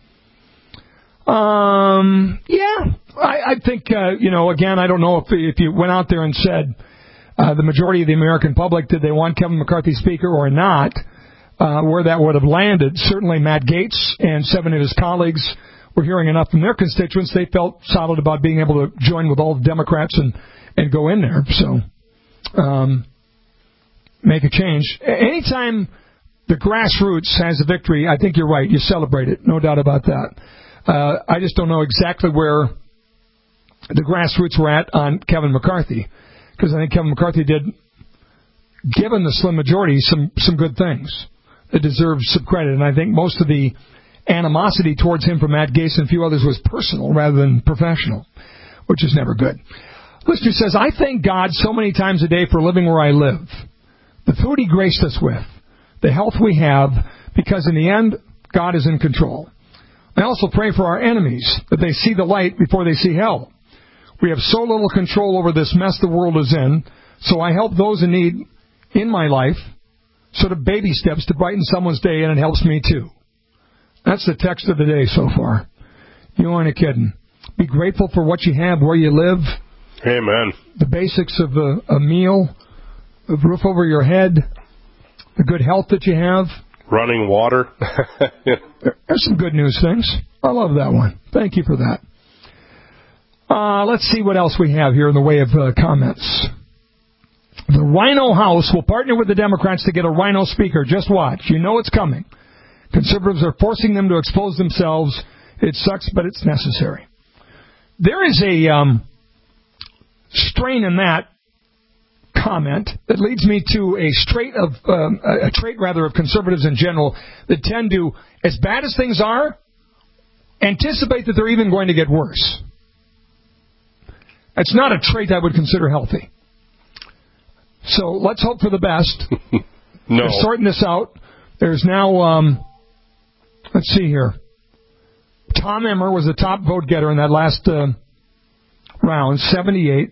Um, yeah, I, I think, uh, you know, again, I don't know if, if you went out there and said uh, the majority of the American public, did they want Kevin McCarthy speaker or not, uh, where that would have landed. Certainly Matt Gaetz and seven of his colleagues were hearing enough from their constituents. They felt solid about being able to join with all the Democrats and, and go in there. So, um, make a change. Anytime the grassroots has a victory, I think you're right. You celebrate it. No doubt about that. Uh, I just don't know exactly where the grassroots were at on Kevin McCarthy, because I think Kevin McCarthy did, given the slim majority, some, some good things that deserve some credit. And I think most of the animosity towards him from Matt Gaetz and a few others was personal rather than professional, which is never good. Listener says, I thank God so many times a day for living where I live, the food he graced us with, the health we have, because in the end, God is in control. I also pray for our enemies, that they see the light before they see hell. We have so little control over this mess the world is in, so I help those in need in my life, sort of baby steps to brighten someone's day, and it helps me too. That's the text of the day so far. You aren't kidding. Be grateful for what you have, where you live. Amen. The basics of a, a meal, a roof over your head, the good health that you have. Running water. There's some good news things. I love that one. Thank you for that. Uh, let's see what else we have here in the way of uh, comments. The Rhino House will partner with the Democrats to get a Rhino speaker. Just watch. You know it's coming. Conservatives are forcing them to expose themselves. It sucks, but it's necessary. There is a um, strain in that comment that leads me to a trait of um, a trait rather of conservatives in general that tend to, as bad as things are, anticipate that they're even going to get worse. That's not a trait I would consider healthy. So let's hope for the best. No. They're sorting this out. There's now, um, let's see here. Tom Emmer was the top vote getter in that last uh, round, seventy-eight.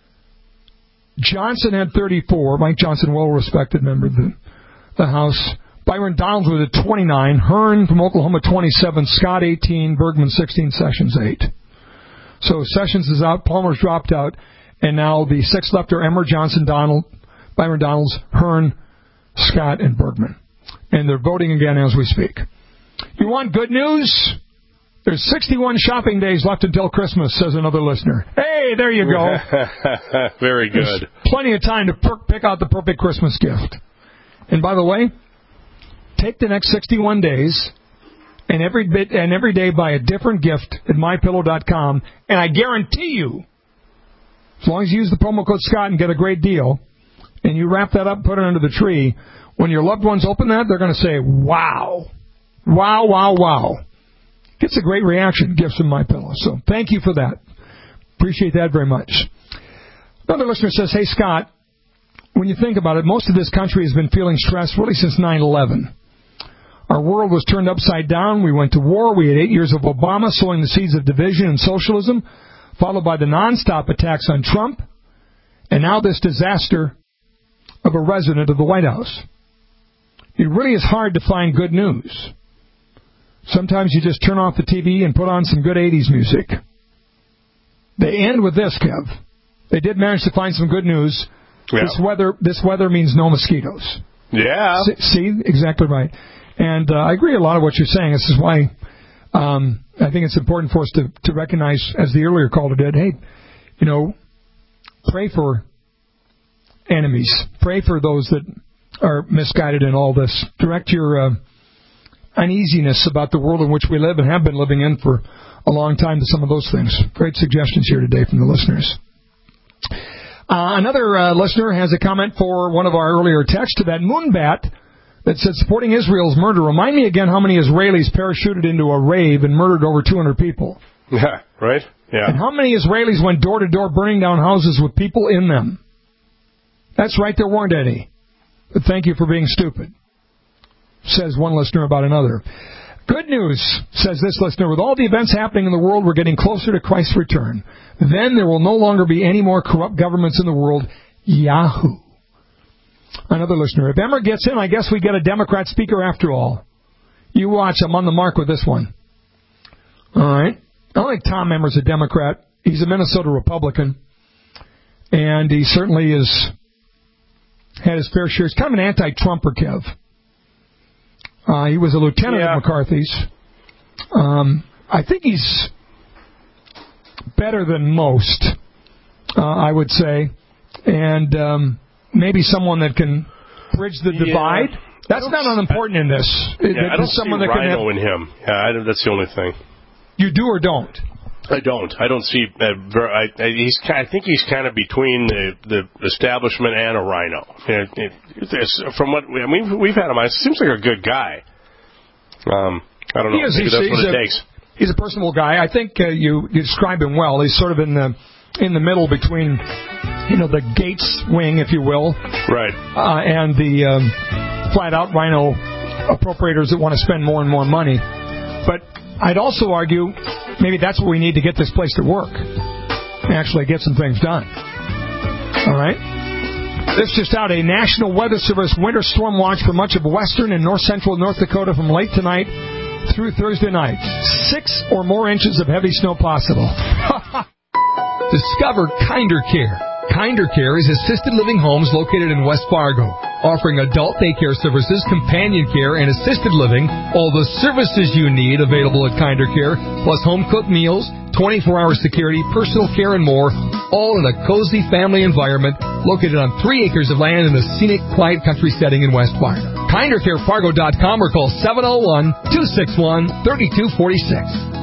Johnson had thirty-four. Mike Johnson, well-respected member of the, the House. Byron Donalds was at twenty-nine. Hearn from Oklahoma, twenty-seven. Scott, eighteen. Bergman, sixteen. Sessions, eight. So Sessions is out. Palmer's dropped out. And now the six left are Emmer, Johnson, Donald, Byron Donalds, Hearn, Scott, and Bergman. And they're voting again as we speak. You want good news? There's sixty-one shopping days left until Christmas, says another listener. Hey, there you go. Very good. There's plenty of time to per- pick out the perfect Christmas gift. And by the way, take the next sixty-one days and every bit and every day buy a different gift at my pillow dot com, and I guarantee you, as long as you use the promo code Scott and get a great deal, and you wrap that up and put it under the tree, when your loved ones open that, they're going to say, wow, wow, wow, wow. Gets a great reaction, gifts from MyPillow. So thank you for that. Appreciate that very much. Another listener says, hey, Scott, when you think about it, most of this country has been feeling stress really since nine eleven. Our world was turned upside down. We went to war. We had eight years of Obama sowing the seeds of division and socialism, followed by the nonstop attacks on Trump, and now this disaster of a resident of the White House. It really is hard to find good news. Sometimes you just turn off the T V and put on some good eighties music. They end with this, Kev. They did manage to find some good news. Yeah. This weather this weather means no mosquitoes. Yeah. See, see? Exactly right. And uh, I agree a lot of what you're saying. This is why um, I think it's important for us to, to recognize, as the earlier caller did, hey, you know, pray for enemies. Pray for those that are misguided in all this. Direct your... Uh, uneasiness about the world in which we live and have been living in for a long time to some of those things. Great suggestions here today from the listeners. Uh, another uh, listener has a comment for one of our earlier texts to that Moonbat that said, supporting Israel's murder. Remind me again how many Israelis parachuted into a rave and murdered over two hundred people. Yeah, right? Yeah. And how many Israelis went door to door burning down houses with people in them? That's right, there weren't any. But thank you for being stupid, says one listener about another. Good news, says this listener, with all the events happening in the world, we're getting closer to Christ's return. Then there will no longer be any more corrupt governments in the world. Yahoo. Another listener, if Emmer gets in, I guess we get a Democrat speaker after all. You watch, I'm on the mark with this one. All right. I don't think Tom Emmer's a Democrat. He's a Minnesota Republican. And he certainly has had his fair share. He's kind of an anti-Trumper, Kev. Uh, he was a lieutenant yeah. at McCarthy's. Um, I think he's better than most, uh, I would say. And um, maybe someone that can bridge the yeah. divide. That's not unimportant in this. Yeah, it, I don't someone see that Rhino can have, in him. Yeah, I don't, that's the only thing. You do or don't? I don't. I don't see. Uh, I, I, he's. I think he's kind of between the, the establishment and a Rhino. It, it, it's, from what I mean, we've had him. It seems like a good guy. Um, I don't know. He is, Maybe he's, that's he's what it a, takes. He's a personable guy. I think uh, you, you describe him well. He's sort of in the in the middle between, you know, the Gates wing, if you will, right, uh, and the um, flat out Rhino appropriators that want to spend more and more money. But I'd also argue maybe that's what we need to get this place to work and actually get some things done. All right? This just out, a National Weather Service winter storm watch for much of western and north-central North Dakota from late tonight through Thursday night. Six or more inches of heavy snow possible. Discover Kinder Care. Kinder Care is assisted living homes located in West Fargo. offering adult daycare services, companion care, and assisted living. All the services you need available at Kinder Care, plus home-cooked meals, twenty-four hour security, personal care, and more, all in a cozy family environment located on three acres of land in a scenic, quiet country setting in West Fargo. kinder care fargo dot com or call seven oh one, two six one, three two four six.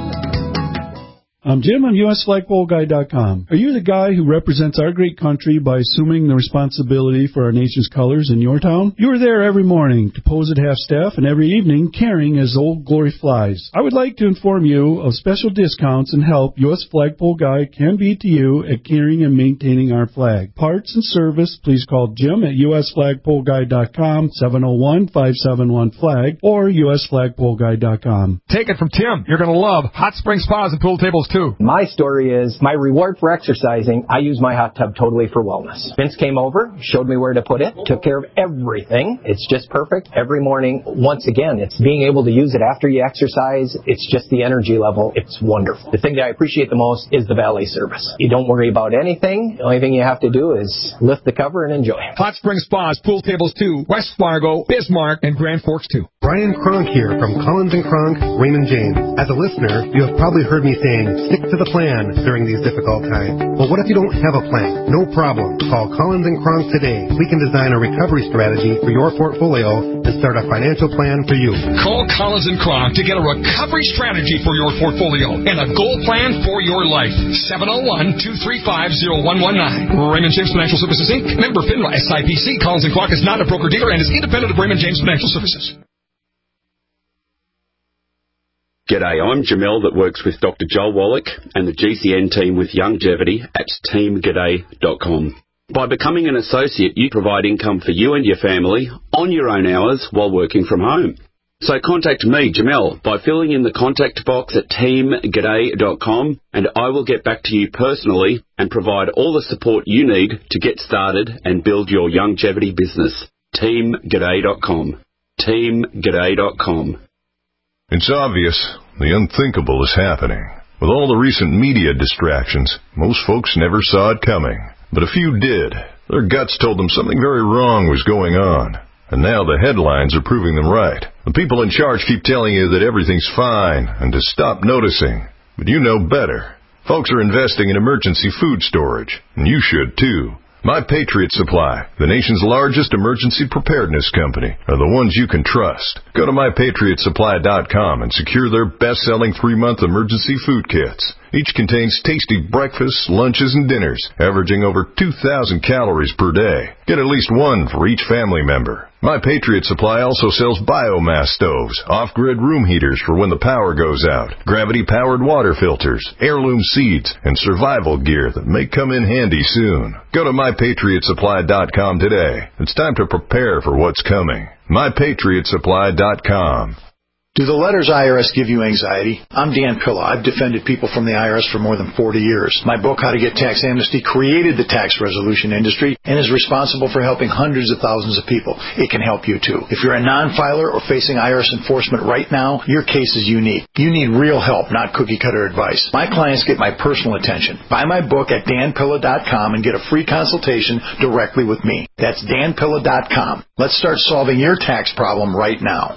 I'm Jim on U S flagpole guy dot com. Are you the guy who represents our great country by assuming the responsibility for our nation's colors in your town? You are there every morning to pose at half-staff and every evening carrying as Old Glory flies. I would like to inform you of special discounts and help U S Flagpole Guy can be to you at carrying and maintaining our flag. Parts and service, please call Jim at U S flagpole guy dot com, seven oh one, five seven one, flag, or U S flagpole guy dot com. Take it from Tim. You're going to love Hot Spring Spas and Pool Tables, too. My story is my reward for exercising, I use my hot tub totally for wellness. Vince came over, showed me where to put it, took care of everything. It's just perfect. Every morning, once again, it's being able to use it after you exercise. It's just the energy level. It's wonderful. The thing that I appreciate the most is the valet service. You don't worry about anything. The only thing you have to do is lift the cover and enjoy it. Hot Spring Spas, Pool Tables, too. West Fargo, Bismarck, and Grand Forks, too. Brian Kronk here from Collins and Kronk, Raymond James. As a listener, you have probably heard me saying, stick to the plan during these difficult times. Well, what if you don't have a plan? No problem. Call Collins and Kronk today. We can design a recovery strategy for your portfolio and start a financial plan for you. Call Collins and Kronk to get a recovery strategy for your portfolio and a goal plan for your life. seven oh one, two three five, oh one one nine. Raymond James Financial Services, Incorporated. Member FINRA S I P C. Collins and Kronk is not a broker-dealer and is independent of Raymond James Financial Services. G'day, I'm Jamel that works with Doctor Joel Wallach and the G C N team with Longevity at team g'day dot com. By becoming an associate, you provide income for you and your family on your own hours while working from home. So contact me, Jamel, by filling in the contact box at team g'day dot com, and I will get back to you personally and provide all the support you need to get started and build your longevity business. team g'day dot com. team g'day dot com. It's obvious the unthinkable is happening. With all the recent media distractions, most folks never saw it coming. But a few did. Their guts told them something very wrong was going on. And now the headlines are proving them right. The people in charge keep telling you that everything's fine and to stop noticing. But you know better. Folks are investing in emergency food storage, and you should too. My Patriot Supply, the nation's largest emergency preparedness company, are the ones you can trust. Go to my patriot supply dot com and secure their best-selling three-month emergency food kits. Each contains tasty breakfasts, lunches, and dinners, averaging over two thousand calories per day. Get at least one for each family member. My Patriot Supply also sells biomass stoves, off-grid room heaters for when the power goes out, gravity-powered water filters, heirloom seeds, and survival gear that may come in handy soon. Go to my patriot supply dot com today. It's time to prepare for what's coming. my patriot supply dot com. Do the letters I R S give you anxiety? I'm Dan Pilla. I've defended people from the I R S for more than forty years. My book, How to Get Tax Amnesty, created the tax resolution industry and is responsible for helping hundreds of thousands of people. It can help you, too. If you're a non-filer or facing I R S enforcement right now, your case is unique. You need real help, not cookie-cutter advice. My clients get my personal attention. Buy my book at dan pilla dot com and get a free consultation directly with me. That's dan pilla dot com. Let's start solving your tax problem right now.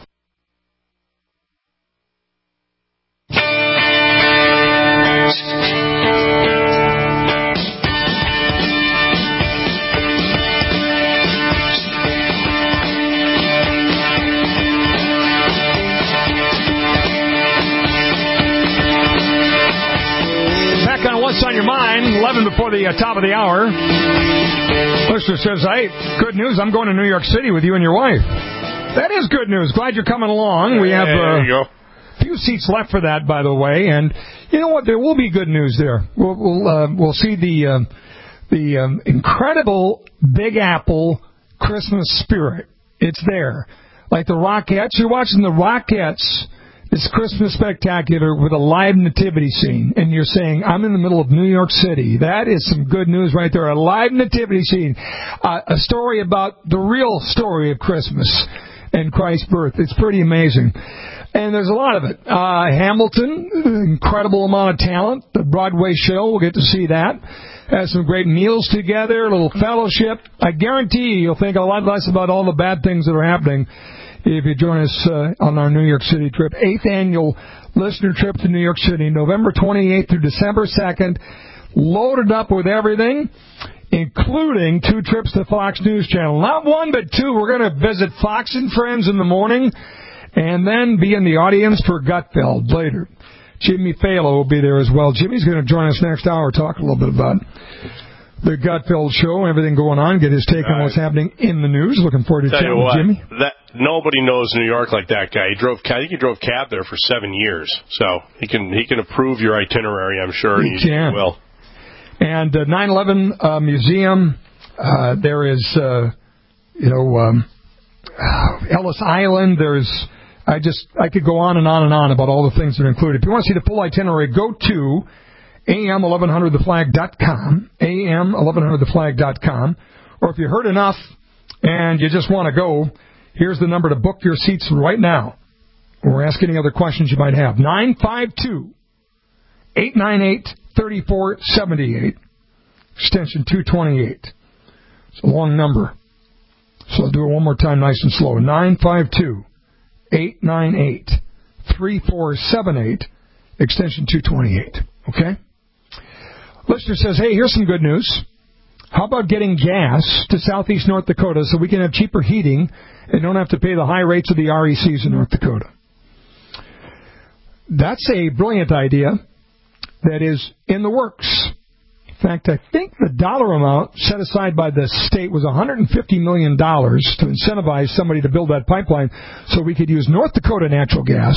What's on your mind? eleven before the uh, top of the hour. Listener says, hey, good news. I'm going to New York City with you and your wife. That is good news. Glad you're coming along. We have uh, there you go. a few seats left for that, by the way. And you know what? There will be good news there. We'll we'll, uh, we'll see the uh, the um, incredible Big Apple Christmas spirit. It's there. Like the Rockettes. You're watching the Rockettes. It's Christmas Spectacular with a live nativity scene, and you're saying, I'm in the middle of New York City. That is some good news right there. A live nativity scene. Uh, a story about the real story of Christmas and Christ's birth. It's pretty amazing. And there's a lot of it. Uh, Hamilton, incredible amount of talent. The Broadway show, we'll get to see that. have some great meals together, a little fellowship. I guarantee you, you'll think a lot less about all the bad things that are happening if you join us uh, on our New York City trip. Eighth annual listener trip to New York City, November twenty-eighth through December second, loaded up with everything, including two trips to Fox News Channel. Not one, but two. We're going to visit Fox and Friends in the morning and then be in the audience for Gutfeld later. Jimmy Fallon will be there as well. Jimmy's going to join us next hour, talk a little bit about the Gutfeld show, everything going on, get his take on what's happening in the news. Looking forward to Tell chatting you what, with Jimmy. That, nobody knows New York like that guy. He drove, I think he drove cab there for seven years, so he can he can approve your itinerary, I'm sure. He and can. Will. And uh, nine eleven uh, Museum, uh, there is, uh, you know, um, Ellis Island, there's... I just, I could go on and on and on about all the things that are included. If you want to see the full itinerary, go to A M eleven hundred the flag dot com, A M eleven hundred the flag dot com, or if you heard enough and you just want to go, here's the number to book your seats right now, or ask any other questions you might have. nine five two, eight nine eight, three four seven eight, extension two twenty-eight. It's a long number, so I'll do it one more time nice and slow. nine five two, eight nine eight, three four seven eight, extension two twenty-eight. Okay? Listener says, hey, here's some good news. How about getting gas to southeast North Dakota so we can have cheaper heating and don't have to pay the high rates of the R E Cs in North Dakota? That's a brilliant idea that is in the works. In fact, I think the dollar amount set aside by the state was one hundred fifty million dollars to incentivize somebody to build that pipeline so we could use North Dakota natural gas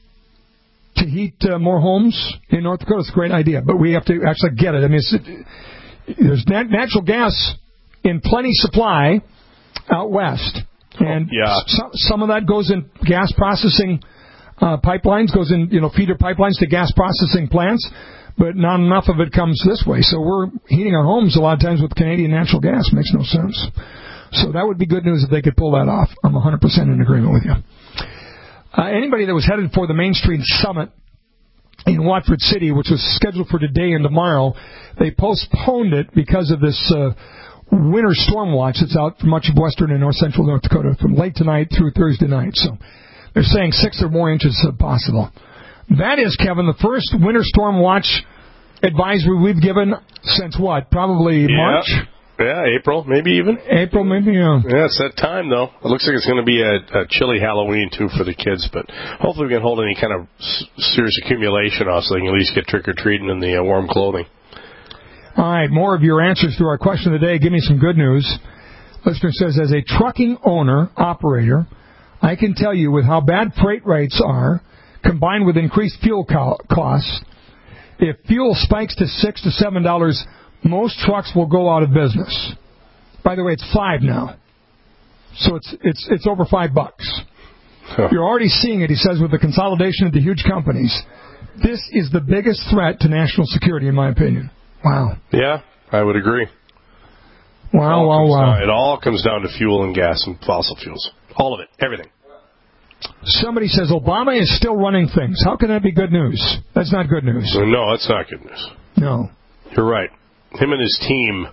to heat uh, more homes in North Dakota. It's a great idea, but we have to actually get it. I mean, it's, there's nat- natural gas in plenty supply out west, and oh, yeah. some, some of that goes in gas processing uh, pipelines, goes in you know feeder pipelines to gas processing plants. But not enough of it comes this way. So we're heating our homes a lot of times with Canadian natural gas. Makes no sense. So that would be good news if they could pull that off. I'm one hundred percent in agreement with you. Uh, anybody that was headed for the Main Street Summit in Watford City, which was scheduled for today and tomorrow, they postponed it because of this uh, winter storm watch that's out for much of western and north central North Dakota from late tonight through Thursday night. So they're saying six or more inches uh, possible. That is, Kevin, the first winter storm watch advisory we've given since what? Probably yeah. March? Yeah, April, maybe even. April, maybe, yeah. Yeah, it's that time, though. It looks like it's going to be a, a chilly Halloween, too, for the kids, but hopefully we can hold any kind of s- serious accumulation off so they can at least get trick-or-treating in the uh, warm clothing. All right, more of your answers to our question of the day. Give me some good news. Listener says, as a trucking owner, operator, I can tell you with how bad freight rates are, combined with increased fuel co- costs, if fuel spikes to six to seven dollars, most trucks will go out of business. By the way, it's five now, so it's it's it's over five bucks. Huh. You're already seeing it, he says, with the consolidation of the huge companies. This is the biggest threat to national security, in my opinion. Wow. Yeah, I would agree. Wow, wow, wow. Down, it all comes down to fuel and gas and fossil fuels. All of it, everything. Somebody says Obama is still running things. How can that be good news? That's not good news. No, that's not good news. No. You're right. Him and his team.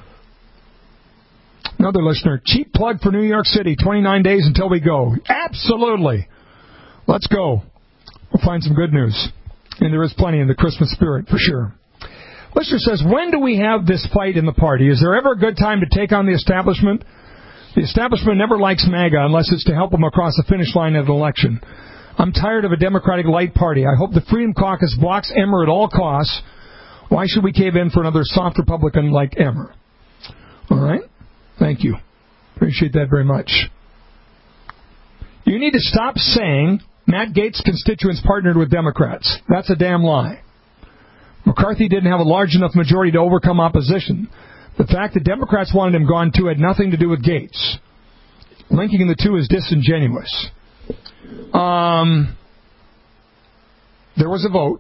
Another listener. Cheap plug for New York City. twenty-nine days until we go. Absolutely. Let's go. We'll find some good news. And there is plenty in the Christmas spirit, for sure. Listener says, when do we have this fight in the party? Is there ever a good time to take on the establishment? The establishment never likes MAGA unless it's to help them across the finish line of an election. I'm tired of a Democratic light party. I hope the Freedom Caucus blocks Emmer at all costs. Why should we cave in for another soft Republican like Emmer? All right. Thank you. Appreciate that very much. You need to stop saying Matt Gaetz' constituents partnered with Democrats. That's a damn lie. McCarthy didn't have a large enough majority to overcome opposition. The fact that Democrats wanted him gone, too, had nothing to do with Gaetz. Linking the two is disingenuous. Um, there was a vote.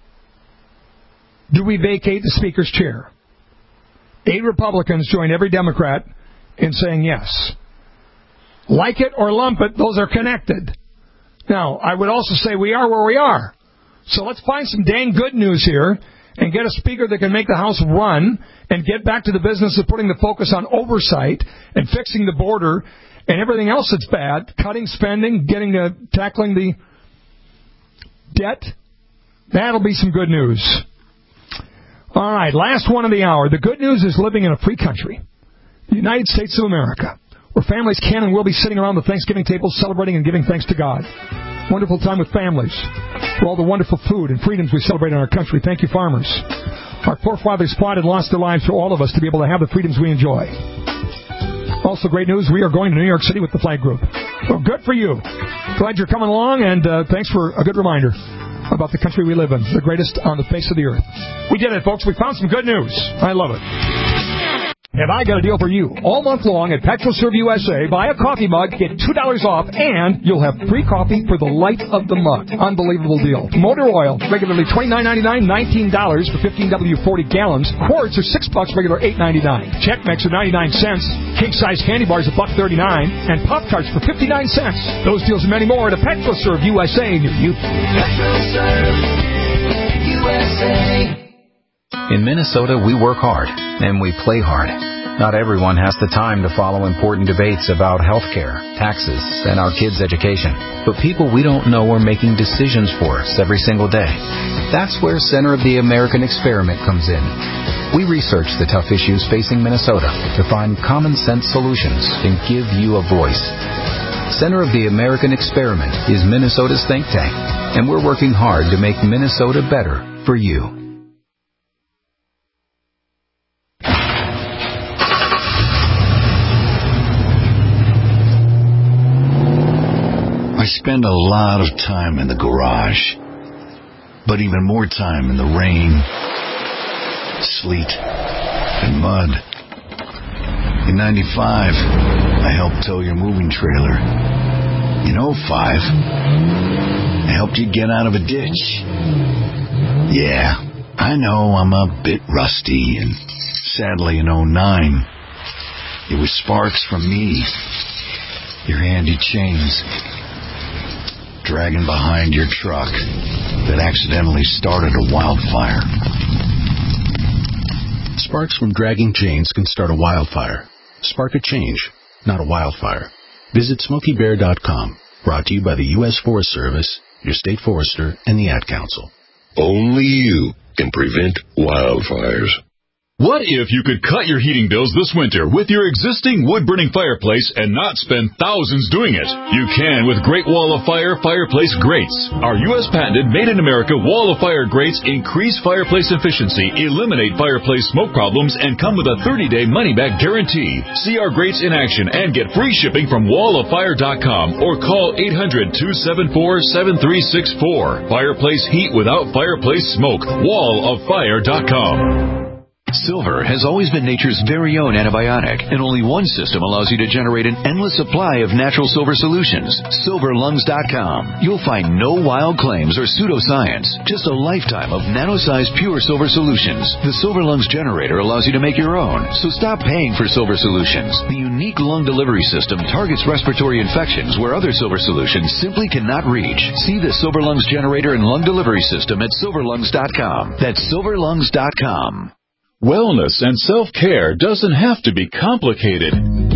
Do we vacate the Speaker's chair? Eight Republicans joined every Democrat in saying yes. Like it or lump it, those are connected. Now, I would also say we are where we are. So let's find some dang good news here and get a speaker that can make the House run and get back to the business of putting the focus on oversight and fixing the border and everything else that's bad, cutting spending, getting uh, tackling the debt, that'll be some good news. All right, last one of the hour. The good news is living in a free country, the United States of America, where families can and will be sitting around the Thanksgiving table celebrating and giving thanks to God. Wonderful time with families, for all the wonderful food and freedoms we celebrate in our country. Thank you, farmers. Our forefathers fought and lost their lives for all of us to be able to have the freedoms we enjoy. Also, great news, we are going to New York City with the Flag Group. Well, good for you. Glad you're coming along, and uh, thanks for a good reminder about the country we live in, the greatest on the face of the earth. We did it, folks. We found some good news. I love it. Have I got a deal for you? All month long at PetroServe U S A, buy a coffee mug, get two dollars off, and you'll have free coffee for the life of the mug. Unbelievable deal. Motor oil, regularly twenty-nine ninety-nine, nineteen dollars for fifteen W forty gallons. Quarts are six bucks, regular eight ninety-nine. Check Mix are ninety-nine cents. King-size candy bars a buck thirty-nine, and Pop-Tarts for fifty-nine cents. Those deals and many more at a PetroServe U S A near you. PetroServe U S A. In Minnesota, we work hard, and we play hard. Not everyone has the time to follow important debates about health care, taxes, and our kids' education. But people we don't know are making decisions for us every single day. That's where Center of the American Experiment comes in. We research the tough issues facing Minnesota to find common-sense solutions and give you a voice. Center of the American Experiment is Minnesota's think tank, and we're working hard to make Minnesota better for you. I spend a lot of time in the garage, but even more time in the rain, sleet, and mud. In ninety-five, I helped tow your moving trailer. In oh five, I helped you get out of a ditch. Yeah, I know I'm a bit rusty, and sadly in oh nine, it was sparks from me, your handy chains, dragging behind your truck that accidentally started a wildfire. Sparks from dragging chains can start a wildfire. Spark a change, not a wildfire. Visit Smokey Bear dot com. Brought to you by the U S Forest Service, your state forester, and the Ad Council. Only you can prevent wildfires. What if you could cut your heating bills this winter with your existing wood-burning fireplace and not spend thousands doing it? You can with Great Wall of Fire Fireplace Grates. Our U S patented made-in-America Wall of Fire grates increase fireplace efficiency, eliminate fireplace smoke problems, and come with a thirty-day money-back guarantee. See our grates in action and get free shipping from wall of fire dot com or call eight hundred, two seven four, seven three six four. Fireplace heat without fireplace smoke. wall of fire dot com. Silver has always been nature's very own antibiotic, and only one system allows you to generate an endless supply of natural silver solutions. silver lungs dot com. You'll find no wild claims or pseudoscience, just a lifetime of nano-sized pure silver solutions. The Silver Lungs generator allows you to make your own, so stop paying for silver solutions. The unique lung delivery system targets respiratory infections where other silver solutions simply cannot reach. See the Silver Lungs generator and lung delivery system at silver lungs dot com. That's silver lungs dot com. Wellness and self-care doesn't have to be complicated.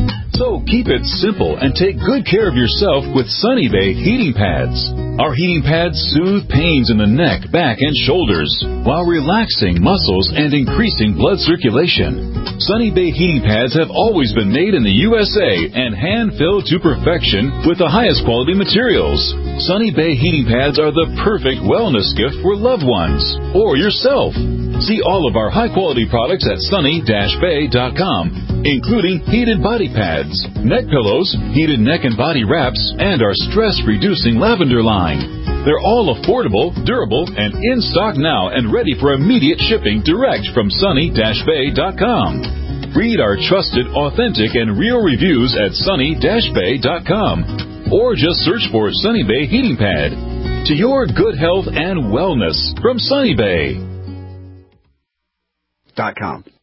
So keep it simple and take good care of yourself with Sunny Bay heating pads. Our heating pads soothe pains in the neck, back, and shoulders while relaxing muscles and increasing blood circulation. Sunny Bay heating pads have always been made in the U S A and hand-filled to perfection with the highest quality materials. Sunny Bay heating pads are the perfect wellness gift for loved ones or yourself. See all of our high-quality products at sunny dash bay dot com, including heated body pads, neck pillows, heated neck and body wraps, and our stress-reducing lavender line. They're all affordable, durable, and in stock now and ready for immediate shipping direct from sunny dash bay dot com. Read our trusted, authentic, and real reviews at sunny dash bay dot com, or just search for Sunny Bay Heating Pad. To your good health and wellness from Sunny Bay. Dot com.